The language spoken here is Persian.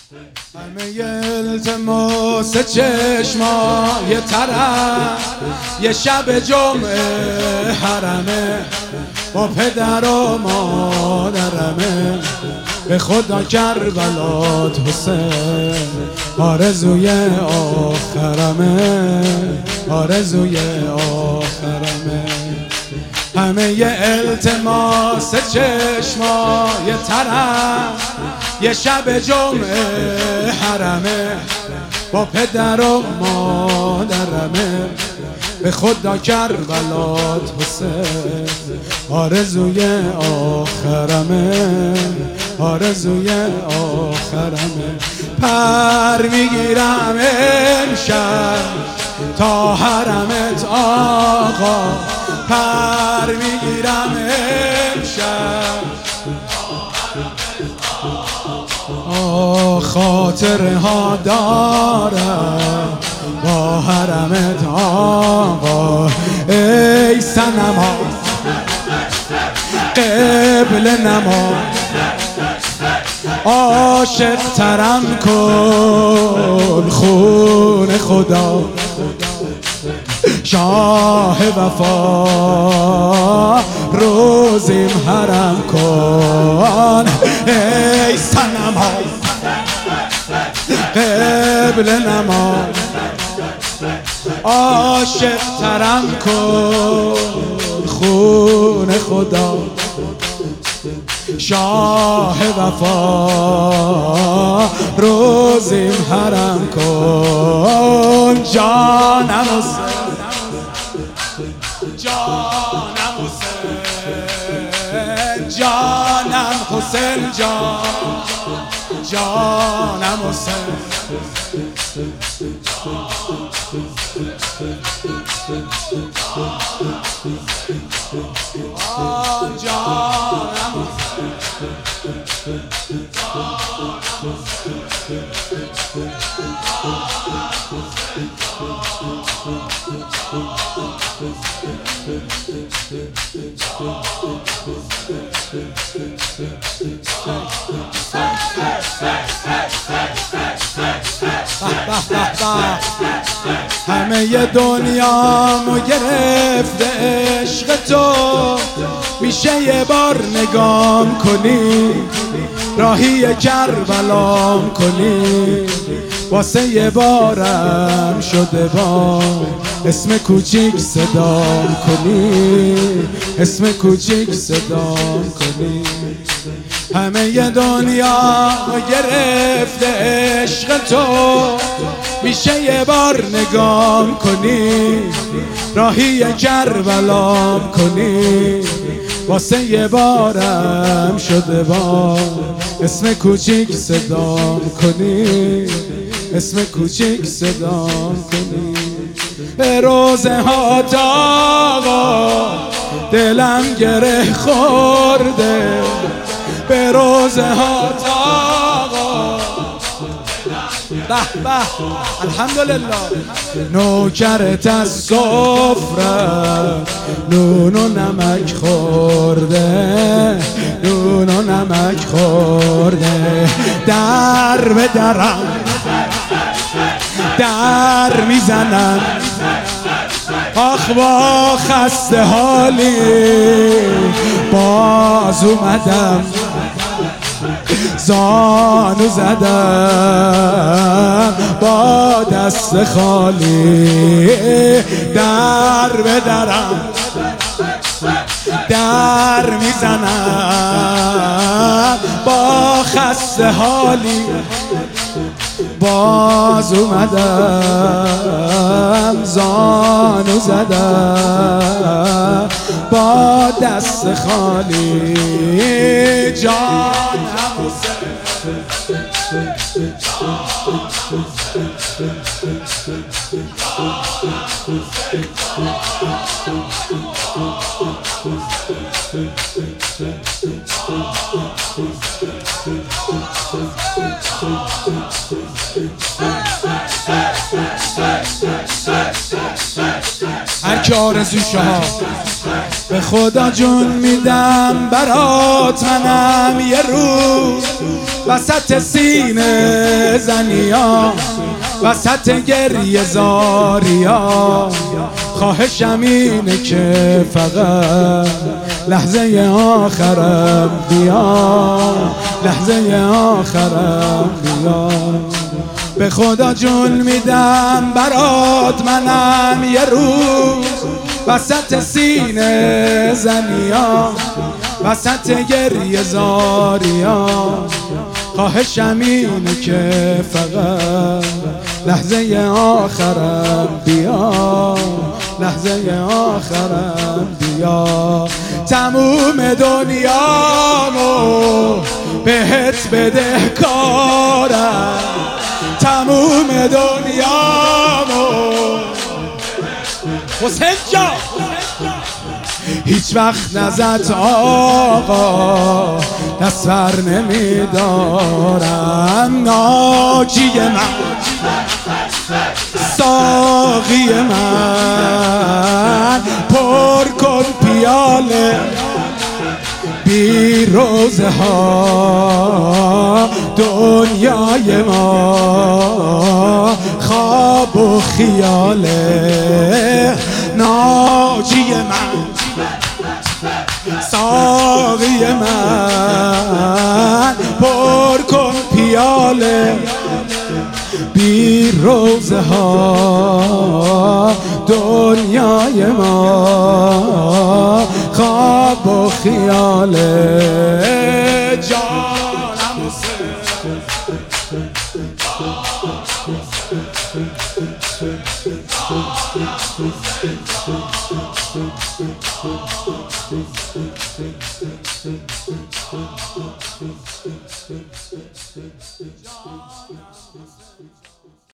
همه التماس چشمای طرف یه شب جمعه حرمه با پدر و مادرمه، به خدا کربلات حسین آرزوی آخرمه، آرزوی آخرمه. همه التماس چشمای طرف یه شب جمعه حرمه با پدر و مادرمه، به خدا کربلات حسین آرزوی آخرمه، آرزوی آخرمه. پر میگیرم امشب تا حرمت آقا، پر میگیرم امشب خاطره ها دارم با حرمت آقا. ای صنما قبل نما، عاشق ترم کن خون خدا، شاه وفا روزیم حرم کن. ای صنما قبل نما، عاشق ترم کن خون خدا، شاه وفا روزیم حرم کن. جانم حسین، جانم حسین، جانم حسین، جانم حسین. همه دنیامو گرفته عشق تو، میشه یه بار نگام کنی، راهی کربلام کنی، واسه یه بارم شده با اسم کوچیک صدام کنی، اسم کوچیک صدام کنی. همه دنیا گرفته عشق تو، میشه یه بار نگام کنی، راهی کربلام کنی، واسه یه بارم شده با اسم کوچیک صدام کنی، اسم کوچیک صدام کنی. به روزه ها آقا دلم گره خورده، به روزه ها آقا به به الحمدلله. نوکرت از سفره نون و نمک خورده، نون و نمک خورده. در به درم در میزنن، آخ با خسته حالی باز اومدم، زانو زدم با دست خالی. در به درم در میزنم، با خسته حالی باز اومدم، زانو زدم با دست خالی. جانم حسین، هر که آرزوشه ها به خدا جون میدم برات، منم یه روز وسط سینه زنیا، وسط گریه زاریا، خواهشم اینه که فقط لحظه آخرم بیا، لحظه آخرم بیا. به خدا جون میدم برات منم یه روز، وسط سینه زنیا، وسط گریه زاریا، خواهشم اینه که فقط لحظه آخرم بیا، لحظه آخرم بیا. تموم دنیامو بهت بدهکارم، تموم دنیامو حسین جان هیچ وقت نزد آقا دست بر نمیدارم. ناجی من، ساقی من، پر کن پیاله بی روزه ها دنیای ما خواب و خیاله. ناجی من، ساقی من، پر کن پیاله بی روزه ها دنیای ما خواب و خیاله. جانم حسین